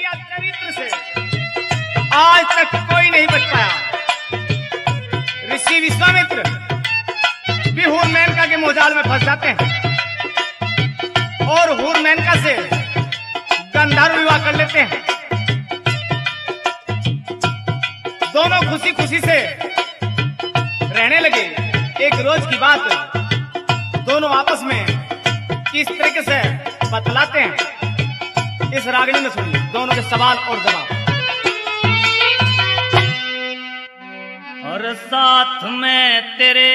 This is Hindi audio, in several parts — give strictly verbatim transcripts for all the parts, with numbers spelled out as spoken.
या चरित्र से आज तक कोई नहीं बच पाया। ऋषि विश्वामित्र भी हूर मेनका के मोहजाल में फंस जाते हैं और हूर मेनका से गंधर्व विवाह कर लेते हैं। दोनों खुशी खुशी से रहने लगे। एक रोज की बात दोनों आपस में किस तरीके से बतलाते हैं, इस रागनी में सुनिए दोनों के सवाल और जवाब। और साथ में तेरे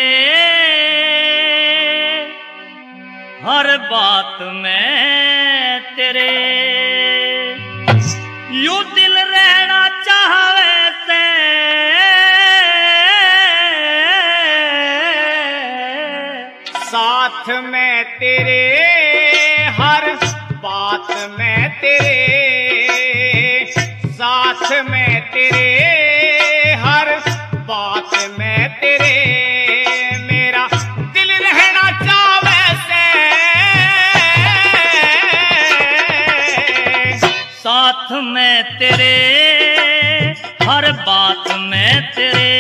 हर बात में तेरे यूं दिल रहना चाहे से साथ में तेरे हर बात में तेरे साथ में तेरे हर बात में तेरे मेरा दिल रहना चाहे से साथ में तेरे हर बात में तेरे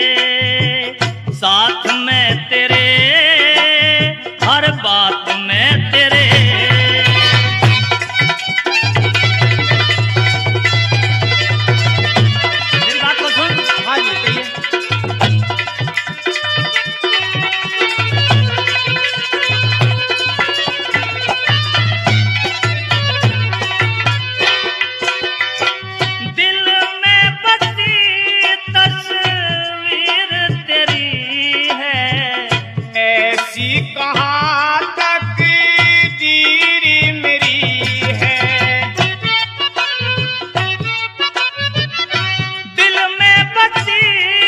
साथ में तेरे हर बात में तेरे मेरी बात को सुन। हाँ जी कहिए। दिल में बसी तस्वीर तेरी है ऐसी कहाँ तकदीर मेरी है। दिल में बसी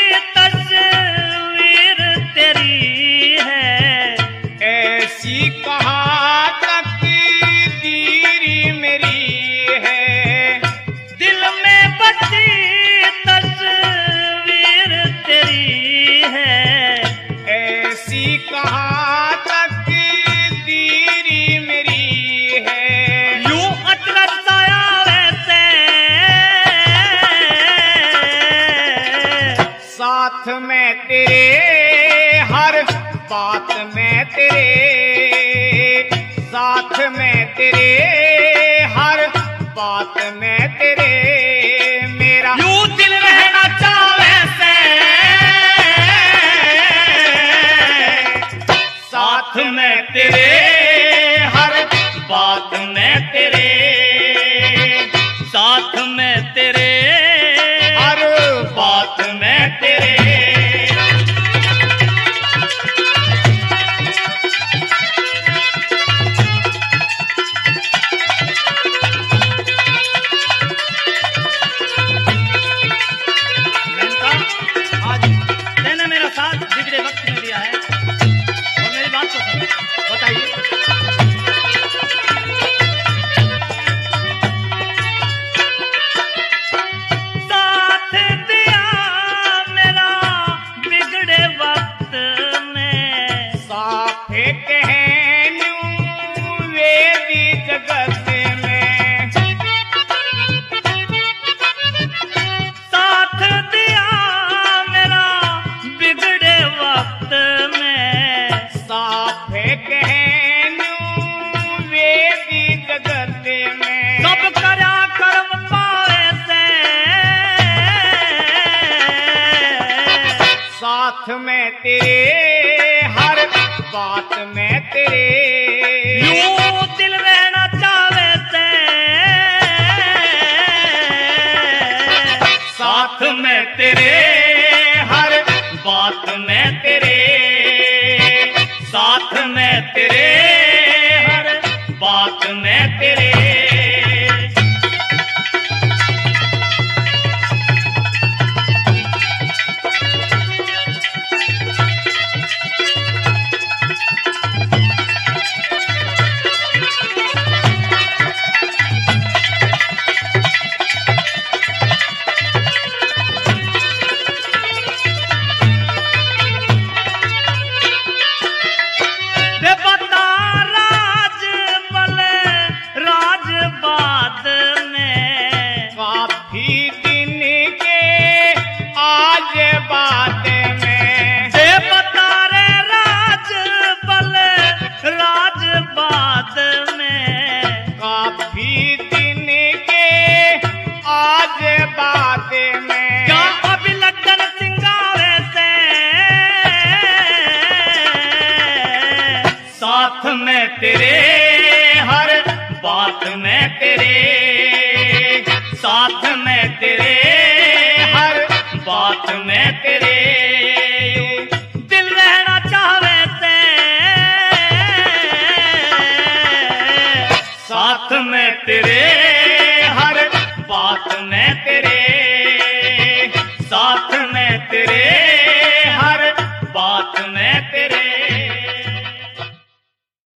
तस्वीर तेरी है ऐसी कहाँ तकदीर मेरी है। दिल में बसी तस्वीर तेरी है ऐसी कहाँ तकदीर मेरी है। यूं अटरस साया वैसे साथ में तेरे हर बात में तेरे साथ में तेरे हर बात में तेरे मेरा यूं दिल रहना चाहे से साथ में तेरे हर बात में तेरे साथ में तेरे हर बात में तेरे मेनका, आज तेने मेरा साथ बिगड़े वक्त में दिया है और मेरी बात को सुन। बताइए। साथ दिया मेरा बिगड़े वक्त में साफे कहनूं वेदी जगत में साथ दिया मेरा बिगड़े वक्त में साफे कहनूं वेदी जगत में सब करा कर्म पावे से साथ में तेरे हर बात में तेरे यूं दिल रहना चाहे से साथ में तेरे हर बात में तेरे साथ में तेरे हर बात में तेरे दे बता तेरे, हर बात में तेरे, साथ में तेरे, हर बात में तेरे, दिल रहना चाहे ते, साथ में तेरे, हर बात में तेरे, साथ में तेरे।